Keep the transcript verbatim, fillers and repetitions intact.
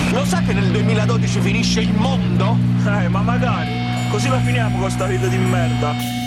Lo sa che nel duemiladodici finisce il mondo? Eh, ma magari. Così la finiamo con sta vita di merda.